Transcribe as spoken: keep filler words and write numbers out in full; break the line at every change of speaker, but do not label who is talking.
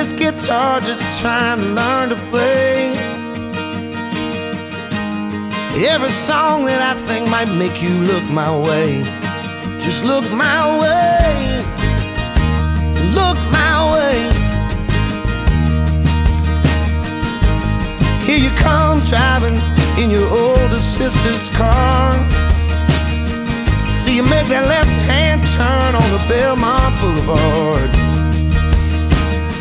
his guitar, just trying to learn to play. Every song that I think might make you look my way, just look my way, look my way. Here you come driving in your older sister's car. See you make that left hand turn on the Belmont Boulevard.